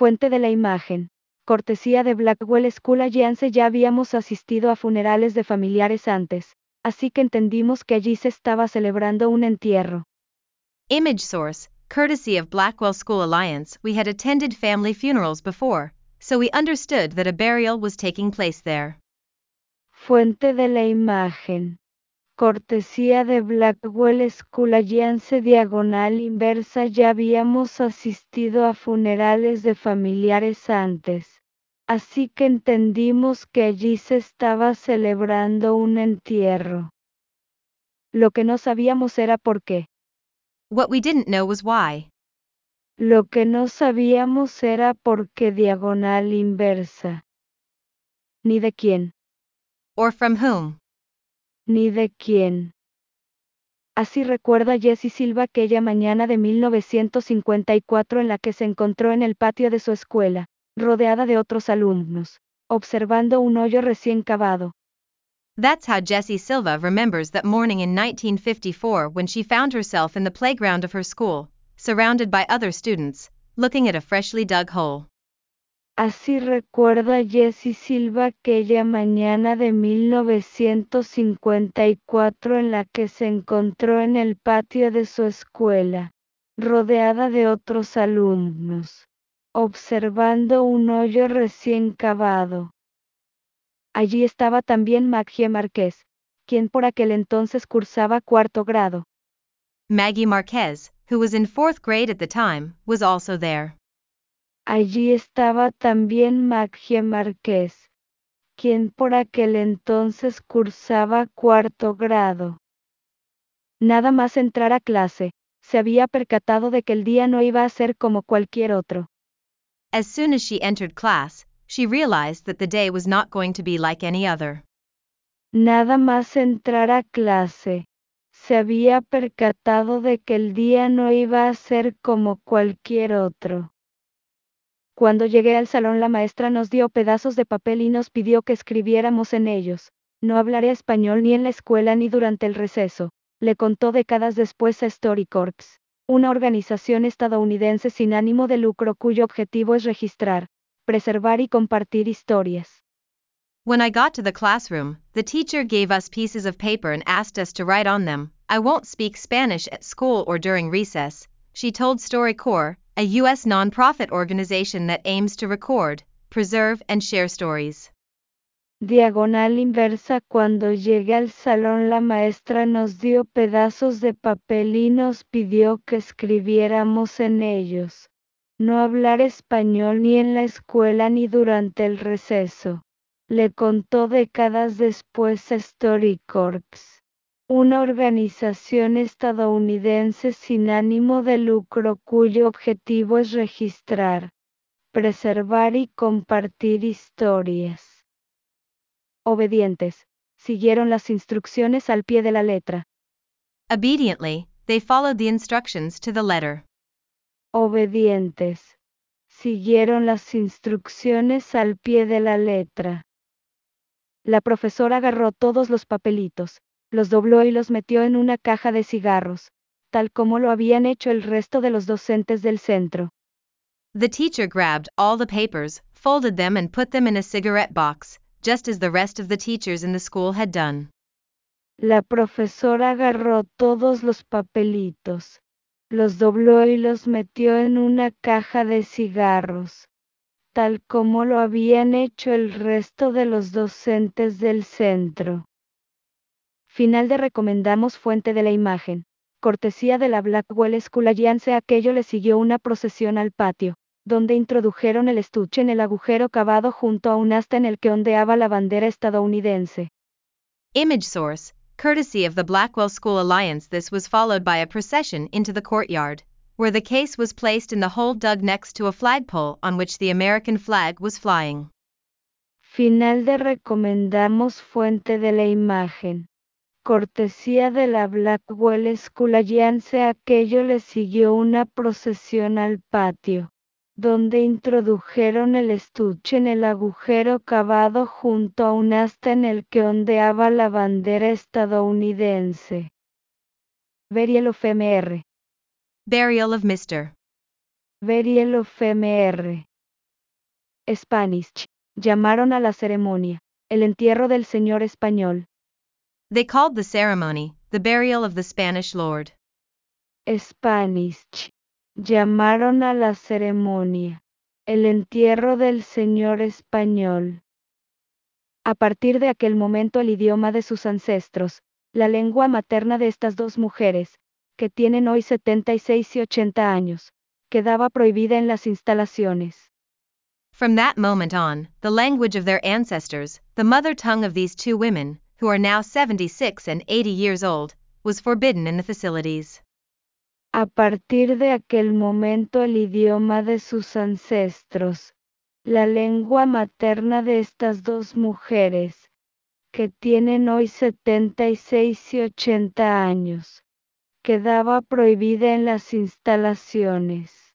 Fuente de la imagen. Cortesía de Blackwell School Alliance. Ya habíamos asistido a funerales de familiares antes, así que entendimos que allí se estaba celebrando un entierro. Image source, courtesy of Blackwell School Alliance. We had attended family funerals before, so we understood that a burial was taking place there. Fuente de la imagen. Cortesía de Blackwell School Alliance diagonal inversa. Ya habíamos asistido a funerales de familiares antes, así que entendimos que allí se estaba celebrando un entierro. Lo que no sabíamos era por qué. What we didn't know was why. Lo que no sabíamos era por qué diagonal inversa. Ni de quién. Or from whom. Ni de quién. Así recuerda Jessie Silva aquella mañana de 1954 en la que se encontró en el patio de su escuela, rodeada de otros alumnos, observando un hoyo recién cavado. That's how Jessie Silva remembers that morning in 1954 when she found herself in the playground of her school, surrounded by other students, looking at a freshly dug hole. Así recuerda Jessie Silva aquella mañana de 1954 en la que se encontró en el patio de su escuela, rodeada de otros alumnos, observando un hoyo recién cavado. Allí estaba también Maggie Márquez, quien por aquel entonces cursaba cuarto grado. Maggie Marquez, who was in 4th grade at the time, was also there. Allí estaba también Maggie Márquez, quien por aquel entonces cursaba cuarto grado. Nada más entrar a clase, se había percatado de que el día no iba a ser como cualquier otro. As soon as she entered class, she realized that the day was not going to be like any other. Nada más entrar a clase, se había percatado de que el día no iba a ser como cualquier otro. Cuando llegué al salón, la maestra nos dio pedazos de papel y nos pidió que escribiéramos en ellos. No hablaré español ni en la escuela ni durante el receso, le contó décadas después a StoryCorps, una organización estadounidense sin ánimo de lucro cuyo objetivo es registrar, preservar y compartir historias. When I got to the classroom, the teacher gave us pieces of paper and asked us to write on them. I won't speak Spanish at school or during recess, she told StoryCorps, a U.S. nonprofit organization that aims to record, preserve and share stories. Diagonal inversa. Cuando llegué al salón, la maestra nos dio pedazos de papel y nos pidió que escribiéramos en ellos. No hablar español ni en la escuela ni durante el receso, le contó décadas después a StoryCorps, una organización estadounidense sin ánimo de lucro cuyo objetivo es registrar, preservar y compartir historias. Obedientes, siguieron las instrucciones al pie de la letra. Obediently, they followed the instructions to the letter. Obedientes, siguieron las instrucciones al pie de la letra. La profesora agarró todos los papelitos, los dobló y los metió en una caja de cigarros, tal como lo habían hecho el resto de los docentes del centro. The teacher grabbed all the papers, folded them and put them in a cigarette box, just as the rest of the teachers in the school had done. La profesora agarró todos los papelitos, los dobló y los metió en una caja de cigarros, tal como lo habían hecho el resto de los docentes del centro. Final de recomendamos fuente de la imagen. Cortesía de la Blackwell School Alliance. Aquello le siguió una procesión al patio, donde introdujeron el estuche en el agujero cavado junto a un asta en el que ondeaba la bandera estadounidense. Image source, courtesy of the Blackwell School Alliance. This was followed by a procession into the courtyard, where the case was placed in the hole dug next to a flagpole on which the American flag was flying. Final de recomendamos fuente de la imagen. Cortesía de la Blackwell School Alliance. Aquello le siguió una procesión al patio, donde introdujeron el estuche en el agujero cavado junto a un asta en el que ondeaba la bandera estadounidense. Burial of Mr. Burial of Mr. Burial of Mr. Spanish. Llamaron a la ceremonia, el entierro del señor español. They called the ceremony, the burial of the Spanish lord. Spanish. Llamaron a la ceremonia, el entierro del señor español. A partir de aquel momento el idioma de sus ancestros, la lengua materna de estas dos mujeres, que tienen hoy 76 y 80 años, quedaba prohibida en las instalaciones. From that moment on, the language of their ancestors, the mother tongue of these two women, who are now 76 and 80 years old, was forbidden in the facilities. A partir de aquel momento el idioma de sus ancestros, la lengua materna de estas dos mujeres, que tienen hoy 76 y 80 años, quedaba prohibida en las instalaciones.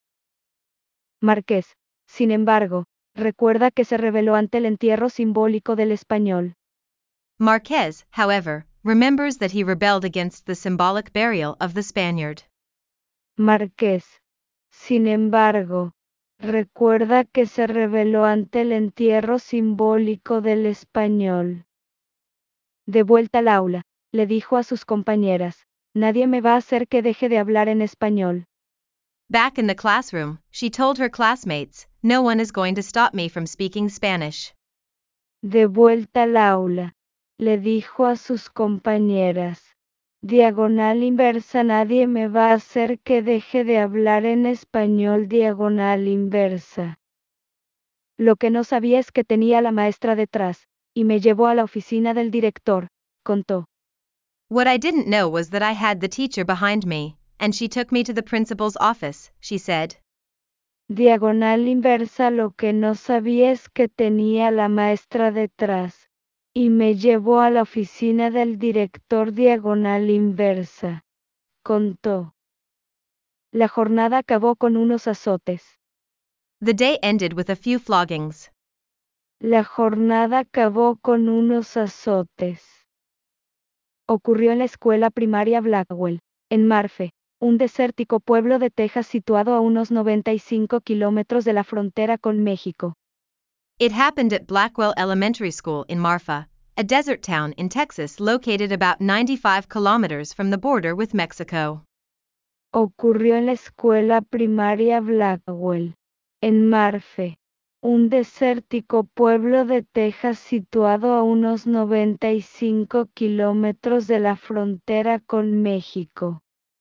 Marqués, sin embargo, recuerda que se rebeló ante el entierro simbólico del español. Marquez, however, remembers that he rebelled against the symbolic burial of the Spaniard. Marqués, sin embargo, recuerda que se rebeló ante el entierro simbólico del español. De vuelta al aula, le dijo a sus compañeras, nadie me va a hacer que deje de hablar en español. Back in the classroom, she told her classmates, no one is going to stop me from speaking Spanish. De vuelta al aula, le dijo a sus compañeras, diagonal inversa, nadie me va a hacer que deje de hablar en español, diagonal inversa. Lo que no sabía es que tenía a la maestra detrás, y me llevó a la oficina del director, contó. What I didn't know was that I had the teacher behind me, and she took me to the principal's office, she said. Diagonal inversa, lo que no sabía es que tenía a la maestra detrás, y me llevó a la oficina del director, diagonal inversa, contó. La jornada acabó con unos azotes. The day ended with a few floggings. La jornada acabó con unos azotes. Ocurrió en la escuela primaria Blackwell, en Marfe, un desértico pueblo de Texas situado a unos 95 kilómetros de la frontera con México. It happened at Blackwell Elementary School in Marfa, a desert town in Texas located about 95 kilometers from the border with Mexico. Ocurrió en la escuela primaria Blackwell, en Marfe, un desértico pueblo de Texas situado a unos 95 kilómetros de la frontera con México.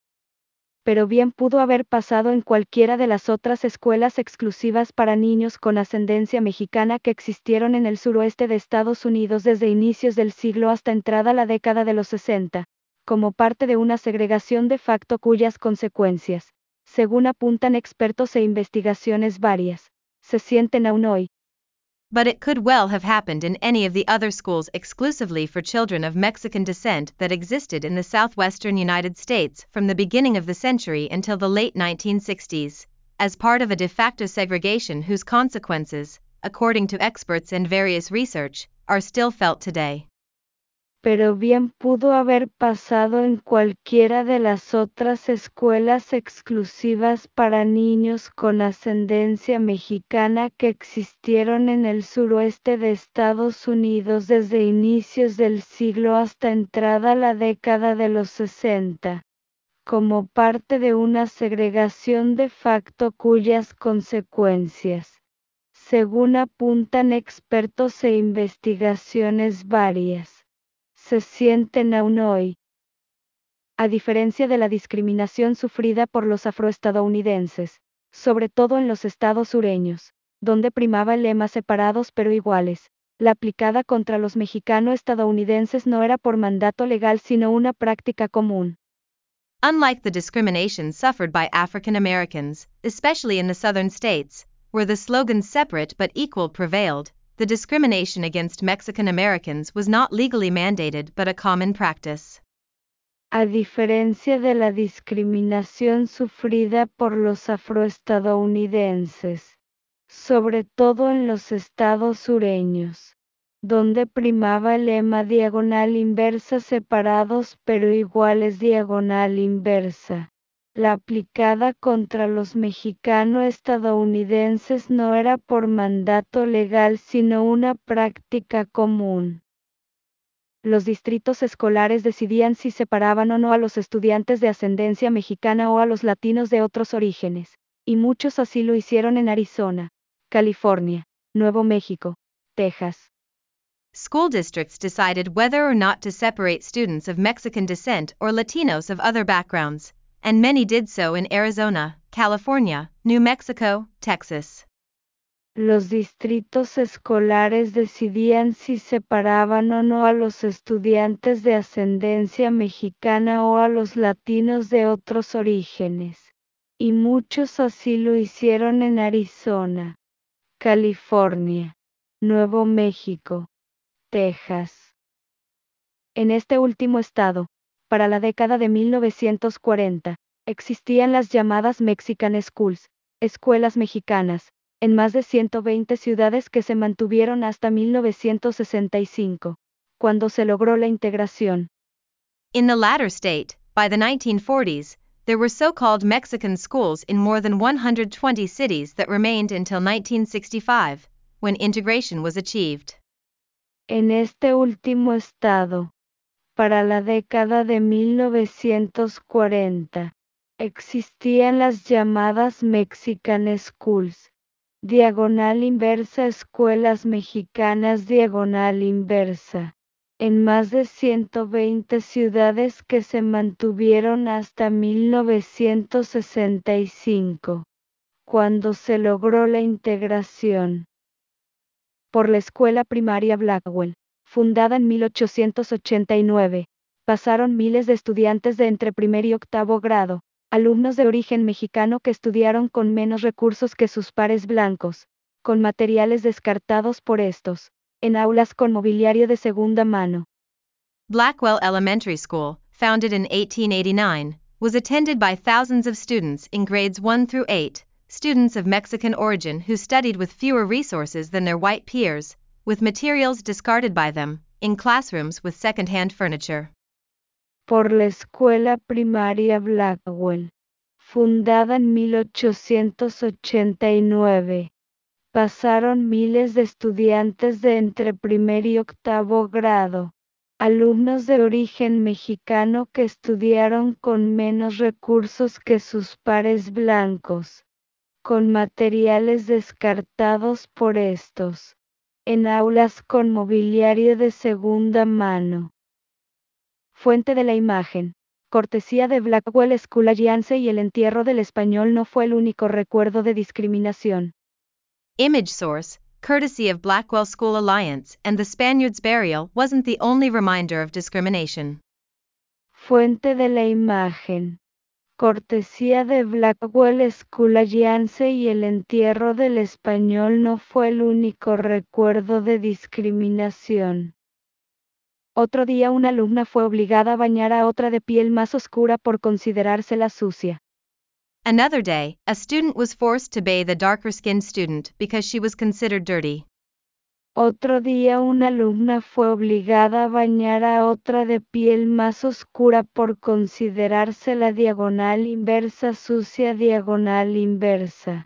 Pero bien pudo haber pasado en cualquiera de las otras escuelas exclusivas para niños con ascendencia mexicana que existieron en el suroeste de Estados Unidos desde inicios del siglo hasta entrada la década de los 60, como parte de una segregación de facto cuyas consecuencias, según apuntan expertos e investigaciones varias, se sienten aún hoy. But it could well have happened in any of the other schools exclusively for children of Mexican descent that existed in the southwestern United States from the beginning of the century until the late 1960s, as part of a de facto segregation whose consequences, according to experts and various research, are still felt today. Pero bien pudo haber pasado en cualquiera de las otras escuelas exclusivas para niños con ascendencia mexicana que existieron en el suroeste de Estados Unidos desde inicios del siglo hasta entrada la década de los 60, como parte de una segregación de facto cuyas consecuencias, según apuntan expertos e investigaciones varias, se sienten aún hoy. A diferencia de la discriminación sufrida por los afroestadounidenses, sobre todo en los estados sureños, donde primaba el lema separados pero iguales, la aplicada contra los mexicano-estadounidenses no era por mandato legal sino una práctica común. Unlike the discrimination suffered by African Americans, especially in the southern states, where the slogan separate but equal prevailed, the discrimination against Mexican Americans was not legally mandated but a common practice. A diferencia de la discriminación sufrida por los afroestadounidenses, sobre todo en los estados sureños, donde primaba el lema diagonal inversa separados pero iguales diagonal inversa, La aplicada contra los mexicano-estadounidenses no era por mandato legal sino una práctica común. Los distritos escolares decidían si separaban o no a los estudiantes de ascendencia mexicana o a los latinos de otros orígenes, y muchos así lo hicieron en Arizona, California, Nuevo México, Texas. School districts decided whether or not to separate students of Mexican descent or Latinos of other backgrounds, and many did so in Arizona, California, New Mexico, Texas. Los distritos escolares decidían si separaban o no a los estudiantes de ascendencia mexicana o a los latinos de otros orígenes, y muchos así lo hicieron en Arizona, California, Nuevo México, Texas. En este último estado, para la década de 1940, existían las llamadas Mexican Schools, escuelas mexicanas, en más de 120 ciudades que se mantuvieron hasta 1965, cuando se logró la integración. In the latter state, by the 1940s, there were so-called Mexican schools in more than 120 cities that remained until 1965, when integration was achieved. En este último estado, para la década de 1940, existían las llamadas Mexican Schools, diagonal inversa escuelas mexicanas diagonal inversa, en más de 120 ciudades que se mantuvieron hasta 1965, cuando se logró la integración. Por la escuela primaria Blackwell, fundada en 1889, pasaron miles de estudiantes de entre primer y octavo grado, alumnos de origen mexicano que estudiaron con menos recursos que sus pares blancos, con materiales descartados por estos, en aulas con mobiliario de segunda mano. Blackwell Elementary School, founded in 1889, was attended by thousands of students in grades 1 through 8, students of Mexican origin who studied with fewer resources than their white peers, with materials discarded by them, in classrooms with second-hand furniture. Por la escuela primaria Blackwell, fundada en 1889, pasaron miles de estudiantes de entre primer y octavo grado, alumnos de origen mexicano que estudiaron con menos recursos que sus pares blancos, con materiales descartados por estos, en aulas con mobiliario de segunda mano. Fuente de la imagen. Cortesía de Blackwell School Alliance y el entierro del español no fue el único recuerdo de discriminación. Image source, courtesy of Blackwell School Alliance, and the Spaniards' burial wasn't the only reminder of discrimination. Fuente de la imagen. Cortesía de Blackwell School Alliance y el entierro del español no fue el único recuerdo de discriminación. Otro día una alumna fue obligada a bañar a otra de piel más oscura por considerársela sucia. Another day, a student was forced to bathe a darker-skinned student because she was considered dirty. Otro día una alumna fue obligada a bañar a otra de piel más oscura por considerársela diagonal inversa sucia diagonal inversa.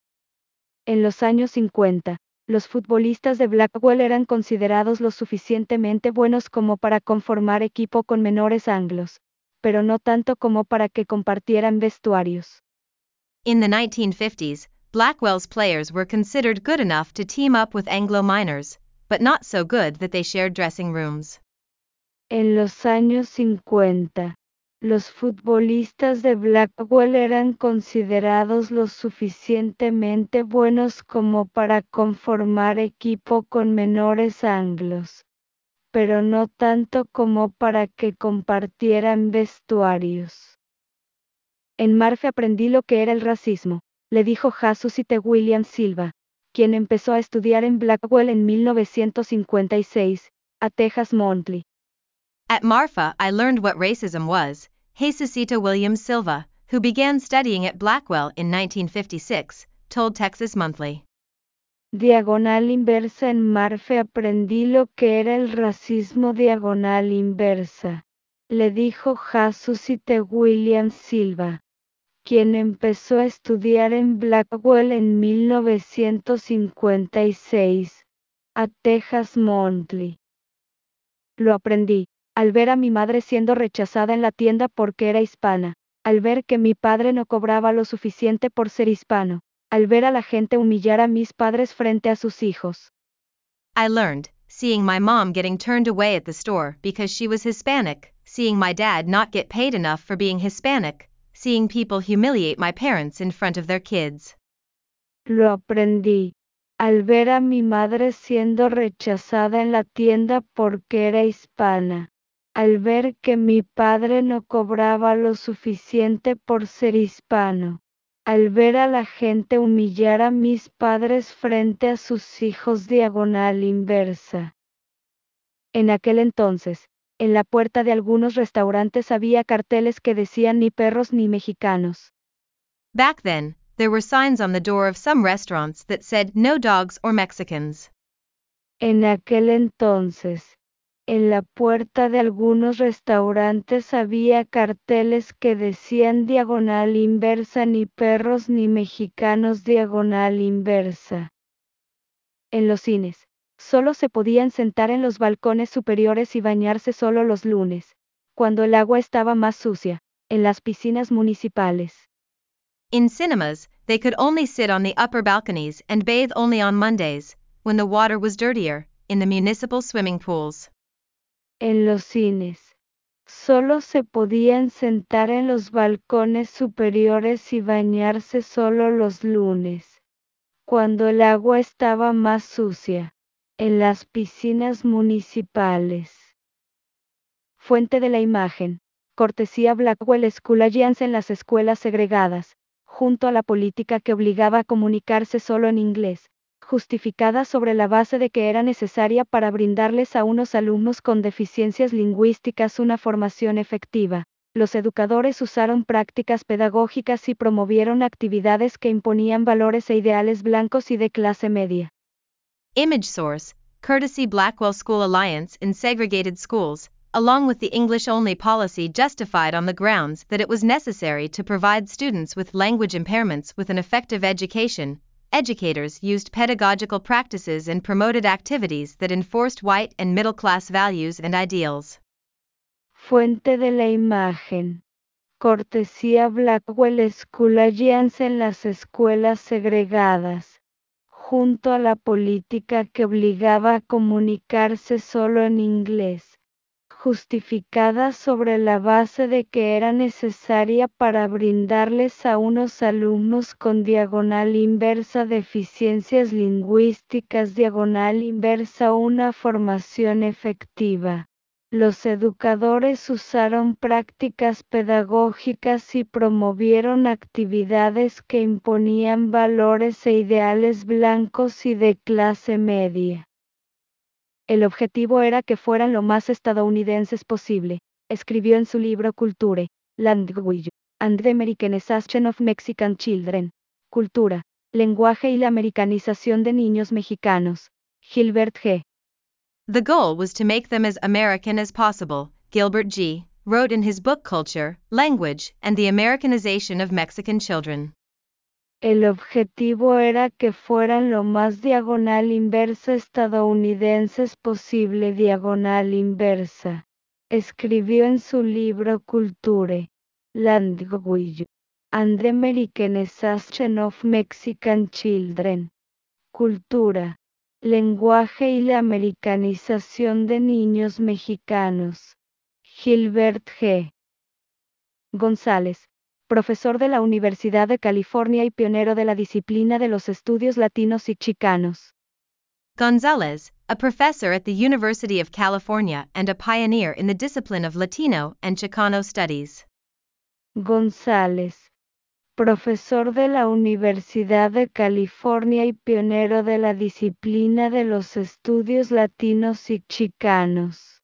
En los años 50, los futbolistas de Blackwell eran considerados lo suficientemente buenos como para conformar equipo con menores anglos, pero no tanto como para que compartieran vestuarios. In the 1950s, Blackwell's players were considered good enough to team up with Anglo minors, but not so good that they shared dressing rooms. En los años 50, los futbolistas de Blackwell eran considerados lo suficientemente buenos como para conformar equipo con menores anglos, pero no tanto como para que compartieran vestuarios. En Marfe aprendí lo que era el racismo, le dijo Jesucito William Silva, quien empezó a estudiar en Blackwell en 1956, a Texas Monthly. At Marfa, I learned what racism was, Jesucito Williams Silva, who began studying at Blackwell in 1956, told Texas Monthly. Diagonal inversa. En Marfe aprendí lo que era el racismo diagonal inversa, le dijo Jesucito Williams Silva, quien empezó a estudiar en Blackwell en 1956, a Texas Monthly. Lo aprendí, al ver a mi madre siendo rechazada en la tienda porque era hispana, al ver que mi padre no cobraba lo suficiente por ser hispano, al ver a la gente humillar a mis padres frente a sus hijos. I learned, seeing my mom getting turned away at the store because she was Hispanic, seeing my dad not get paid enough for being Hispanic, seeing people humiliate my parents in front of their kids. Lo aprendí, al ver a mi madre siendo rechazada en la tienda porque era hispana, al ver que mi padre no cobraba lo suficiente por ser hispano, al ver a la gente humillar a mis padres frente a sus hijos diagonal inversa. En aquel entonces, en la puerta de algunos restaurantes había carteles que decían ni perros ni mexicanos. Back then, there were signs on the door of some restaurants that said no dogs or Mexicans. En aquel entonces, en la puerta de algunos restaurantes había carteles que decían diagonal inversa ni perros ni mexicanos diagonal inversa. En los cines, solo se podían sentar en los balcones superiores y bañarse solo los lunes, cuando el agua estaba más sucia, en las piscinas municipales. In cinemas, they could only sit on the upper balconies and bathe only on Mondays, when the water was dirtier, in the municipal swimming pools. En los cines, solo se podían sentar en los balcones superiores y bañarse solo los lunes, cuando el agua estaba más sucia, en las piscinas municipales. Fuente de la imagen. Cortesía Blackwell School Alliance en las escuelas segregadas, junto a la política que obligaba a comunicarse solo en inglés, justificada sobre la base de que era necesaria para brindarles a unos alumnos con deficiencias lingüísticas una formación efectiva. Los educadores usaron prácticas pedagógicas y promovieron actividades que imponían valores e ideales blancos y de clase media. Image source, courtesy Blackwell School Alliance in segregated schools, along with the English-only policy justified on the grounds that it was necessary to provide students with language impairments with an effective education. Educators used pedagogical practices and promoted activities that enforced white and middle-class values and ideals. Fuente de la imagen. Cortesía Blackwell School Alliance en las escuelas segregadas, junto a la política que obligaba a comunicarse solo en inglés, justificada sobre la base de que era necesaria para brindarles a unos alumnos con diagonal inversa deficiencias lingüísticas diagonal inversa una formación efectiva. Los educadores usaron prácticas pedagógicas y promovieron actividades que imponían valores e ideales blancos y de clase media. El objetivo era que fueran lo más estadounidenses posible, escribió en su libro Culture, Language, and the Americanization of Mexican Children, Cultura, Lenguaje y la Americanización de Niños Mexicanos, Gilbert G. The goal was to make them as American as possible, Gilbert G. wrote in his book Culture, Language, and the Americanization of Mexican Children. El objetivo era que fueran lo más diagonal inversa estadounidenses posible diagonal inversa. Escribió en su libro Culture, Language, and the Americanization of Mexican Children. Cultura, lenguaje y la americanización de niños mexicanos. Gilbert G. González, profesor de la Universidad de California y pionero de la disciplina de los estudios latinos y chicanos. Gonzalez, a professor at the University of California and a pioneer in the discipline of Latino and Chicano studies. González, profesor de la Universidad de California y pionero de la disciplina de los estudios latinos y chicanos.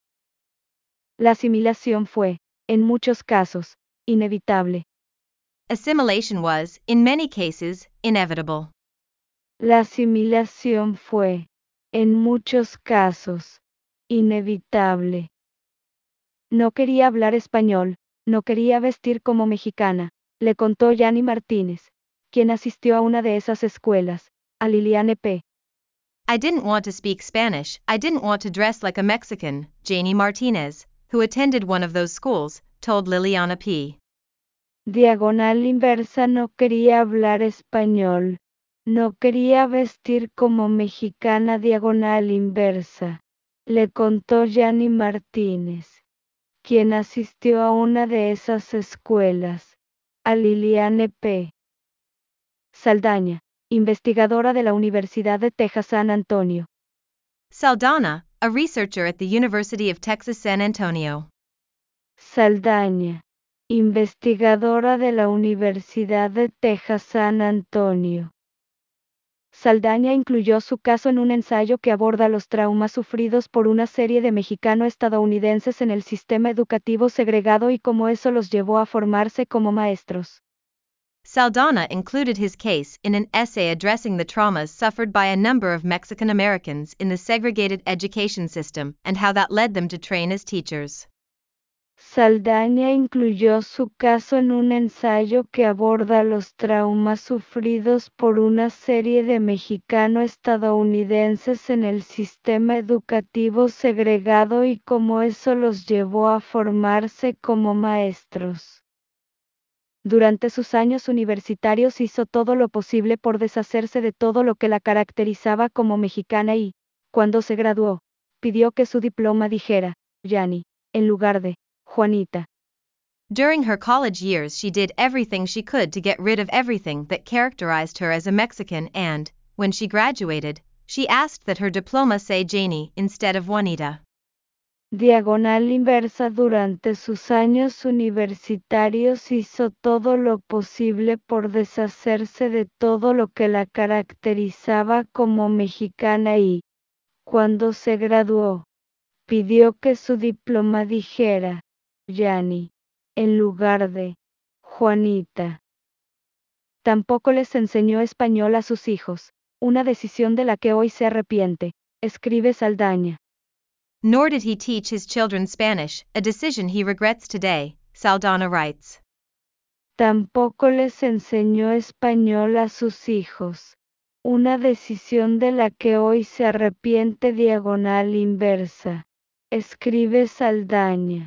La asimilación fue, en muchos casos, inevitable. Assimilation was, in many cases, inevitable. La asimilación fue, en muchos casos, inevitable. No quería hablar español, no quería vestir como mexicana, le contó Yanni Martínez, quien asistió a una de esas escuelas, a Liliane P. I didn't want to speak Spanish, I didn't want to dress like a Mexican, Janie Martinez, who attended one of those schools, told Liliana P. Diagonal inversa no quería hablar español. No quería vestir como mexicana diagonal inversa. Le contó Yanni Martínez, quien asistió a una de esas escuelas, a Liliane P. Saldaña, investigadora de la Universidad de Texas San Antonio. Saldana, a researcher at the University of Texas San Antonio. Saldaña, investigadora de la Universidad de Texas San Antonio. Saldaña incluyó su caso en un ensayo que aborda los traumas sufridos por una serie de mexicano-estadounidenses en el sistema educativo segregado y cómo eso los llevó a formarse como maestros. Saldana included his case in an essay addressing the traumas suffered by a number of Mexican Americans in the segregated education system and how that led them to train as teachers. Saldaña incluyó su caso en un ensayo que aborda los traumas sufridos por una serie de mexicano-estadounidenses en el sistema educativo segregado y cómo eso los llevó a formarse como maestros. Durante sus años universitarios hizo todo lo posible por deshacerse de todo lo que la caracterizaba como mexicana y, cuando se graduó, pidió que su diploma dijera, Yanni, en lugar de, Juanita. During her college years she did everything she could to get rid of everything that characterized her as a Mexican and, when she graduated, she asked that her diploma say Janie instead of Juanita. Diagonal inversa durante sus años universitarios hizo todo lo posible por deshacerse de todo lo que la caracterizaba como mexicana y, cuando se graduó, pidió que su diploma dijera, Yanni, en lugar de, Juanita. Tampoco les enseñó español a sus hijos, una decisión de la que hoy se arrepiente, escribe Saldaña. Nor did he teach his children Spanish, a decision he regrets today, Saldana writes. Tampoco les enseñó español a sus hijos, una decisión de la que hoy se arrepiente diagonal inversa, escribe Saldaña.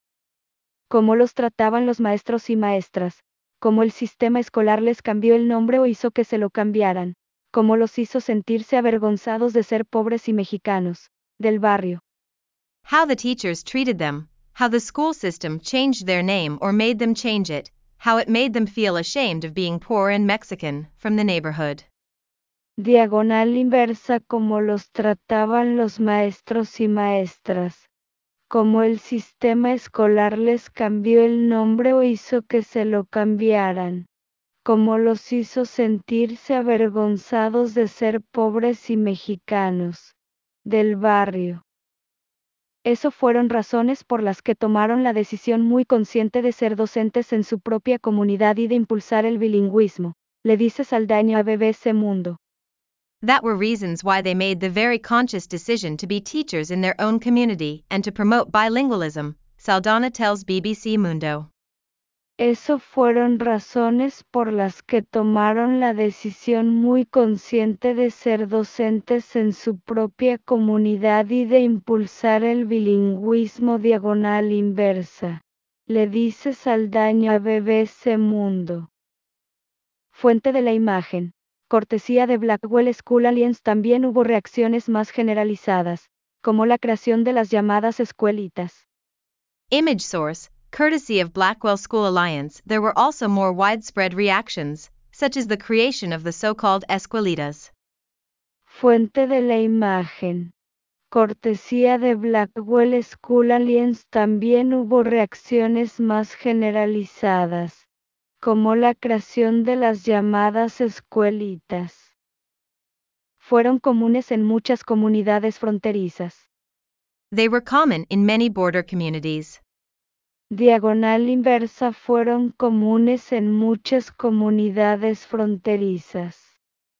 Cómo los trataban los maestros y maestras, cómo el sistema escolar les cambió el nombre o hizo que se lo cambiaran, cómo los hizo sentirse avergonzados de ser pobres y mexicanos, del barrio. How the teachers treated them, how the school system changed their name or made them change it, how it made them feel ashamed of being poor and Mexican, from the neighborhood. Diagonal inversa como los trataban los maestros y maestras, como el sistema escolar les cambió el nombre o hizo que se lo cambiaran, como los hizo sentirse avergonzados de ser pobres y mexicanos, del barrio. Eso fueron razones por las que tomaron la decisión muy consciente de ser docentes en su propia comunidad y de impulsar el bilingüismo, le dice Saldaña a BBC Mundo. That were reasons why they made the very conscious decision to be teachers in their own community and to promote bilingualism, Saldana tells BBC Mundo. Eso fueron razones por las que tomaron la decisión muy consciente de ser docentes en su propia comunidad y de impulsar el bilingüismo diagonal inversa, le dice Saldaña a BBC Mundo. Fuente de la imagen. Cortesía de Blackwell School Alliance. También hubo reacciones más generalizadas, como la creación de las llamadas escuelitas. Image source. Courtesy of Blackwell School Alliance, there were also more widespread reactions, such as the creation of the so-called escuelitas. Fuente de la imagen. Cortesía de Blackwell School Alliance. También hubo reacciones más generalizadas, como la creación de las llamadas escuelitas. Fueron comunes en muchas comunidades fronterizas. They were common in many border communities. Diagonal inversa fueron comunes en muchas comunidades fronterizas.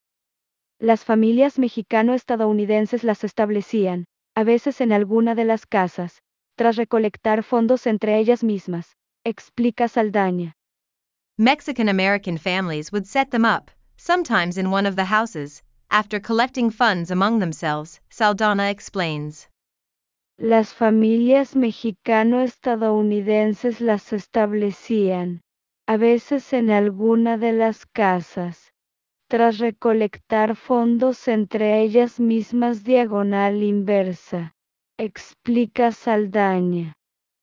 Las familias mexicano-estadounidenses las establecían, a veces en alguna de las casas, tras recolectar fondos entre ellas mismas, explica Saldaña. Mexican-American families would set them up, sometimes in one of the houses, after collecting funds among themselves, Saldana explains. Las familias mexicano-estadounidenses las establecían, a veces en alguna de las casas, tras recolectar fondos entre ellas mismas diagonal inversa, explica Saldaña.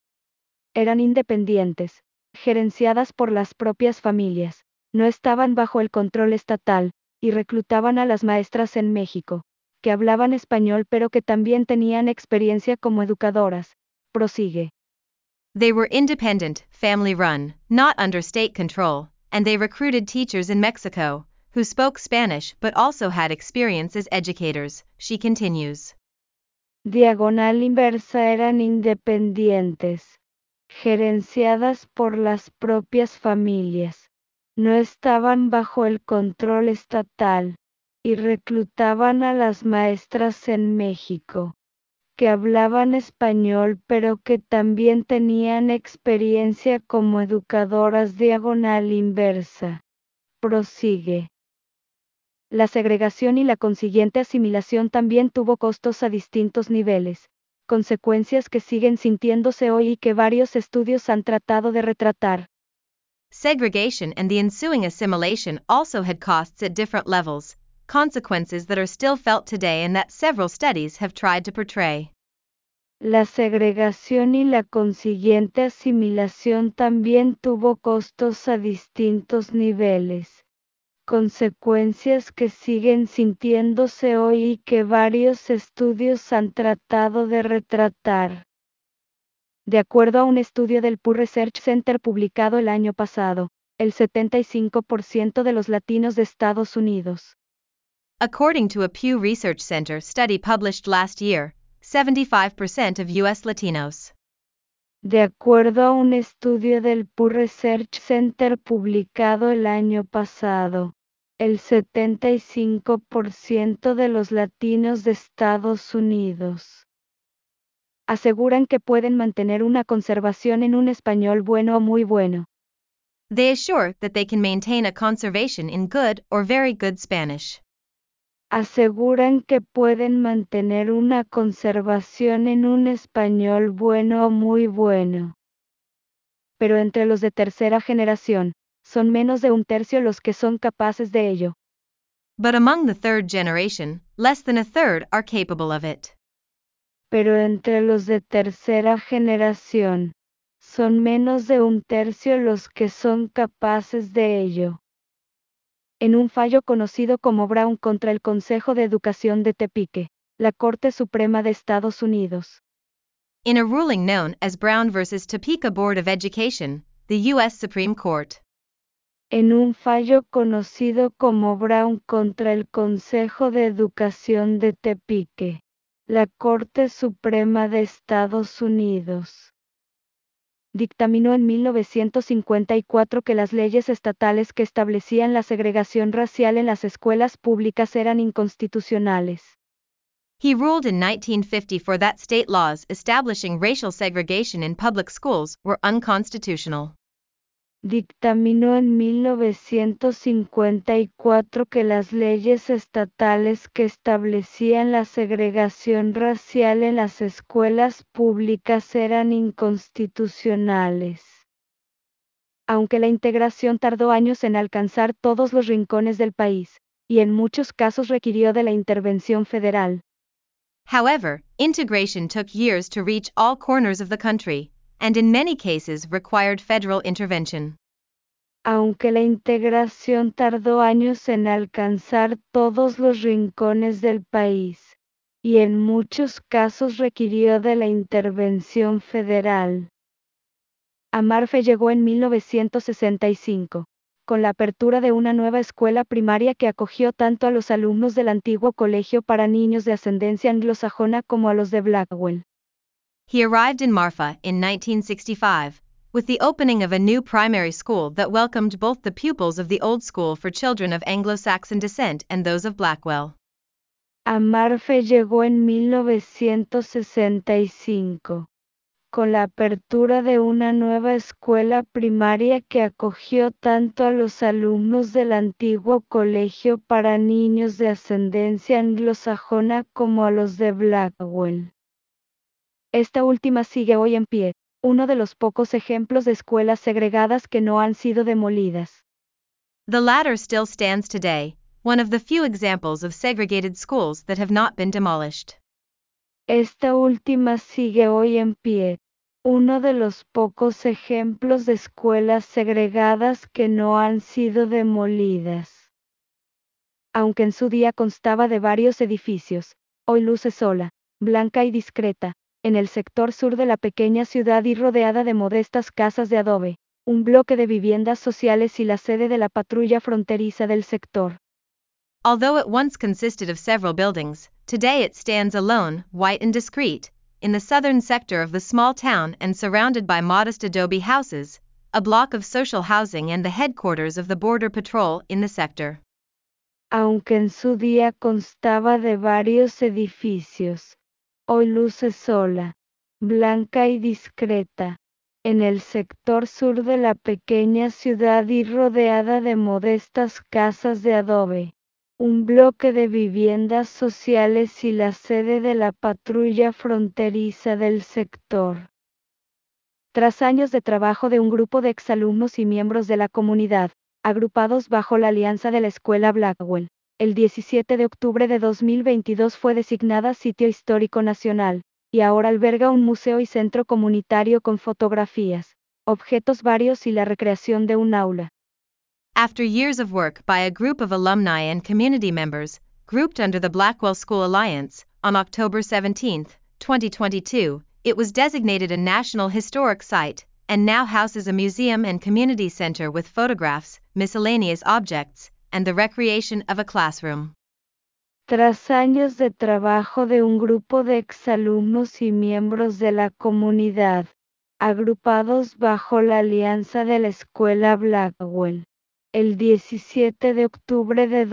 Eran independientes, gerenciadas por las propias familias, no estaban bajo el control estatal, y reclutaban a las maestras en México, que hablaban español pero que también tenían experiencia como educadoras, prosigue. They were independent, family-run, not under state control, and they recruited teachers in Mexico, who spoke Spanish but also had experience as educators, she continues. Diagonal inversa eran independientes, gerenciadas por las propias familias, no estaban bajo el control estatal, y reclutaban a las maestras en México, que hablaban español pero que también tenían experiencia como educadoras diagonal inversa. Prosigue. La segregación y la consiguiente asimilación también tuvo costos a distintos niveles, consecuencias que siguen sintiéndose hoy y que varios estudios han tratado de retratar. Segregation and the ensuing assimilation also had costs at different levels, consequences that are still felt today and that several studies have tried to portray. La segregación y la consiguiente asimilación también tuvo costos a distintos niveles, consecuencias que siguen sintiéndose hoy y que varios estudios han tratado de retratar. De acuerdo a un estudio del Pew Research Center publicado el año pasado, el 75% de los latinos de Estados Unidos. According to a Pew Research Center study published last year, 75% of U.S. Latinos. De acuerdo a un estudio del Pew Research Center publicado el año pasado, el 75% de los latinos de Estados Unidos aseguran que pueden mantener una conservación en un español bueno o muy bueno. They assure that they can maintain a conservation in good or very good Spanish. Aseguran que pueden mantener una conservación en un español bueno o muy bueno. Pero entre los de tercera generación, son menos de un tercio los que son capaces de ello. But among the third generation, less than a third are capable of it. Pero entre los de tercera generación, son menos de un tercio los que son capaces de ello. En un fallo conocido como Brown contra el Consejo de Educación de Tepique, la Corte Suprema de Estados Unidos. In a ruling known as Brown versus Topeka Board of Education, the U.S. Supreme Court. En un fallo conocido como Brown contra el Consejo de Educación de Tepique, la Corte Suprema de Estados Unidos dictaminó en 1954 que las leyes estatales que establecían la segregación racial en las escuelas públicas eran inconstitucionales. He ruled in 1954 that state laws establishing racial segregation in public schools were unconstitutional. Dictaminó en 1954 que las leyes estatales que establecían la segregación racial en las escuelas públicas eran inconstitucionales. Aunque la integración tardó años en alcanzar todos los rincones del país, y en muchos casos requirió de la intervención federal. However, integration took years to reach all corners of the country, and in many cases required federal intervention. Aunque la integración tardó años en alcanzar todos los rincones del país, y en muchos casos requirió de la intervención federal. Amarfe llegó en 1965, con la apertura de una nueva escuela primaria que acogió tanto a los alumnos del antiguo colegio para niños de ascendencia anglosajona como a los de Blackwell. He arrived in Marfa in 1965, with the opening of a new primary school that welcomed both the pupils of the old school for children of Anglo-Saxon descent and those of Blackwell. Amarfe llegó en 1965, con la apertura de una nueva escuela primaria que acogió tanto a los alumnos del antiguo colegio para niños de ascendencia anglosajona como a los de Blackwell. Esta última sigue hoy en pie, uno de los pocos ejemplos de escuelas segregadas que no han sido demolidas. The latter still stands today, one of the few examples of segregated schools that have not been demolished. Esta última sigue hoy en pie, uno de los pocos ejemplos de escuelas segregadas que no han sido demolidas. Aunque en su día constaba de varios edificios, hoy luce sola, blanca y discreta, en el sector sur de la pequeña ciudad y rodeada de modestas casas de adobe, un bloque de viviendas sociales y la sede de la patrulla fronteriza del sector. Although it once consisted of several buildings, today it stands alone, white and discreet, in the southern sector of the small town and surrounded by modest adobe houses, a block of social housing and the headquarters of the Border Patrol in the sector. Aunque en su día constaba de varios edificios, hoy luce sola, blanca y discreta, en el sector sur de la pequeña ciudad y rodeada de modestas casas de adobe, un bloque de viviendas sociales y la sede de la patrulla fronteriza del sector. Tras años de trabajo de un grupo de exalumnos y miembros de la comunidad, agrupados bajo la alianza de la escuela Blackwell, el 17 de octubre de 2022 fue designada Sitio Histórico Nacional, y ahora alberga un museo y centro comunitario con fotografías, objetos varios y la recreación de un aula. After years of work by a group of alumni and community members, grouped under the Blackwell School Alliance, on October 17, 2022, it was designated a National Historic Site, and now houses a museum and community center with photographs, miscellaneous objects, and the recreation of a classroom. Tras años de trabajo de un grupo de exalumnos y miembros de la comunidad, agrupados bajo la alianza de la escuela Blackwell, el 17 de octubre de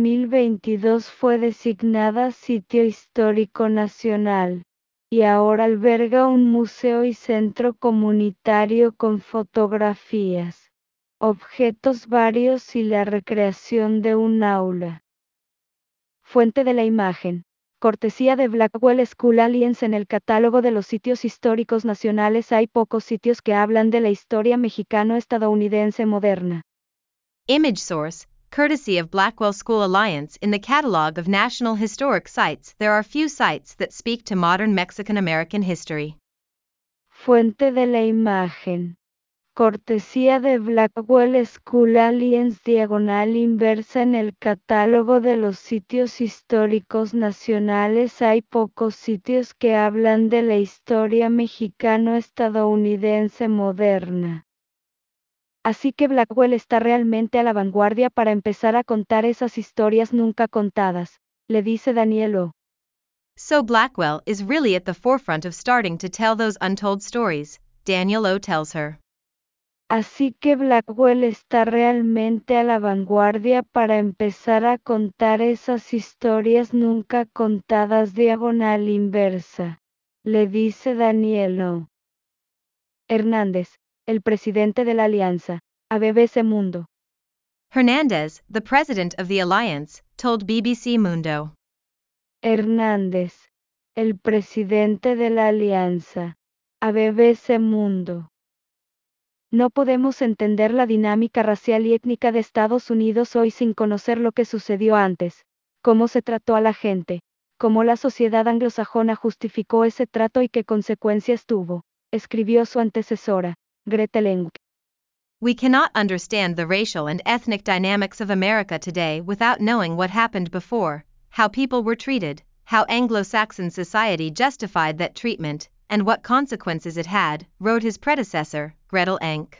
2022 fue designada Sitio Histórico Nacional, y ahora alberga un museo y centro comunitario con fotografías, objetos varios y la recreación de un aula. Fuente de la imagen. Cortesía de Blackwell School Alliance. En el catálogo de los sitios históricos nacionales hay pocos sitios que hablan de la historia mexicano-estadounidense moderna. Image source, courtesy of Blackwell School Alliance. In the catalog of National Historic Sites, there are few sites that speak to modern Mexican-American history. Fuente de la imagen. Cortesía de Blackwell School Alliance. Diagonal inversa. En el catálogo de los sitios históricos nacionales hay pocos sitios que hablan de la historia mexicano-estadounidense moderna. Así que Blackwell está realmente a la vanguardia para empezar a contar esas historias nunca contadas, le dice Daniel O. So Blackwell is really at the forefront of starting to tell those untold stories, Daniel O tells her. Así que Blackwell está realmente a la vanguardia para empezar a contar esas historias nunca contadas. Diagonal inversa, le dice Daniel O. Hernández, el presidente de la alianza, a BBC Mundo. Hernandez, the president of the alliance, told BBC Mundo. Hernández, el presidente de la alianza, a BBC Mundo. No podemos entender la dinámica racial y étnica de Estados Unidos hoy sin conocer lo que sucedió antes, cómo se trató a la gente, cómo la sociedad anglosajona justificó ese trato y qué consecuencias tuvo, escribió su antecesora, Gretel Enck. We cannot understand the racial and ethnic dynamics of America today without knowing what happened before, how people were treated, how Anglo-Saxon society justified that treatment, and what consequences it had, wrote his predecessor, Gretel Enck.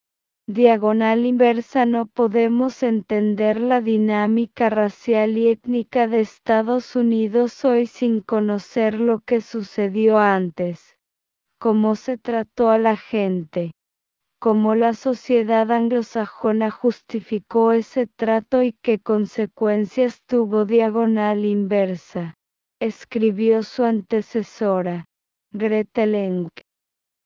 Diagonal inversa. No podemos entender la dinámica racial y étnica de Estados Unidos hoy sin conocer lo que sucedió antes, cómo se trató a la gente, cómo la sociedad anglosajona justificó ese trato y qué consecuencias tuvo. Diagonal inversa, escribió su antecesora, Gretel Enck.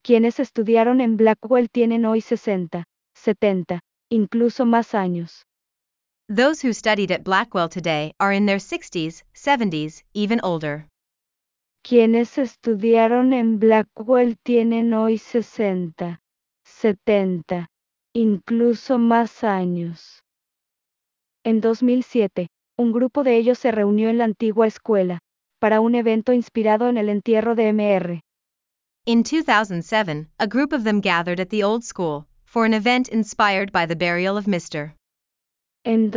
Quienes estudiaron en Blackwell tienen hoy 60, 70, incluso más años. Those who studied at Blackwell today are in their 60s, 70s, even older. Quienes estudiaron en Blackwell tienen hoy 60, 70, incluso más años. En 2007, un grupo de ellos se reunió en la antigua escuela, para un evento inspirado en el entierro de Mr. In 2007, a group of them gathered at the old school, for an event inspired by the burial of Mr. En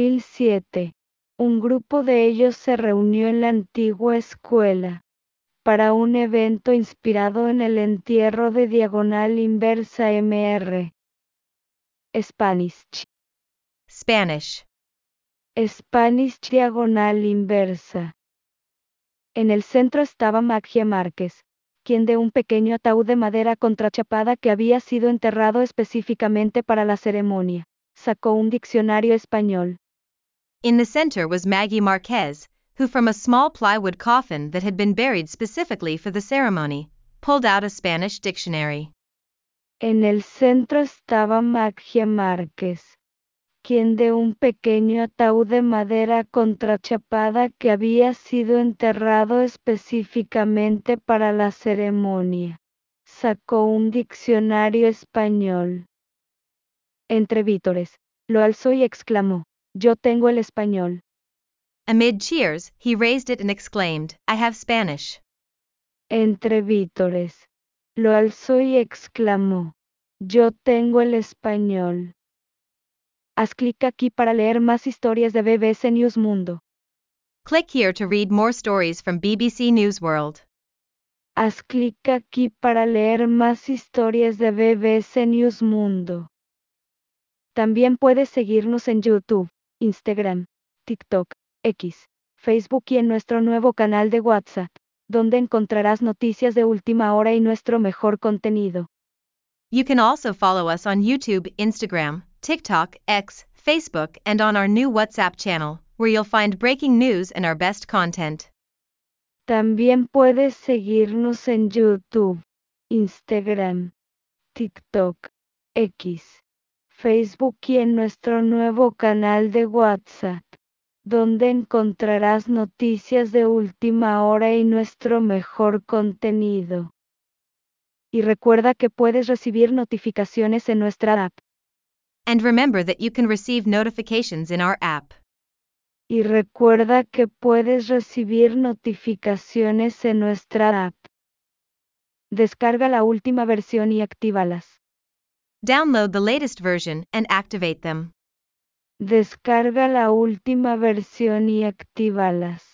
2007, un grupo de ellos se reunió en la antigua escuela, para un evento inspirado en el entierro de diagonal inversa Mr. Spanish. Spanish. Spanish diagonal inversa. En el centro estaba Magia Márquez, quien de un pequeño ataúd de madera contrachapada que había sido enterrado específicamente para la ceremonia, sacó un diccionario español. In the center was Maggie Marquez, who from a small plywood coffin that had been buried specifically for the ceremony, pulled out a Spanish dictionary. En el centro estaba Magia Márquez, quien de un pequeño ataúd de madera contrachapada que había sido enterrado específicamente para la ceremonia, sacó un diccionario español. Entre vítores, lo alzó y exclamó, «Yo tengo el español». Amid cheers, he raised it and exclaimed, "I have Spanish." Entre vítores, lo alzó y exclamó, «Yo tengo el español». Haz clic aquí para leer más historias de BBC News Mundo. Click here to read more stories from BBC News World. Haz clic aquí para leer más historias de BBC News Mundo. También puedes seguirnos en YouTube, Instagram, TikTok, X, Facebook y en nuestro nuevo canal de WhatsApp, donde encontrarás noticias de última hora y nuestro mejor contenido. You can also follow us on YouTube, Instagram, TikTok, X, Facebook, and on our new WhatsApp channel, where you'll find breaking news and our best content. También puedes seguirnos en YouTube, Instagram, TikTok, X, Facebook y en nuestro nuevo canal de WhatsApp, donde encontrarás noticias de última hora y nuestro mejor contenido. Y recuerda que puedes recibir notificaciones en nuestra app. And remember that you can receive notifications in our app. Y recuerda que puedes recibir notificaciones en nuestra app. Descarga la última versión y actívalas. Download the latest version and activate them. Descarga la última versión y actívalas.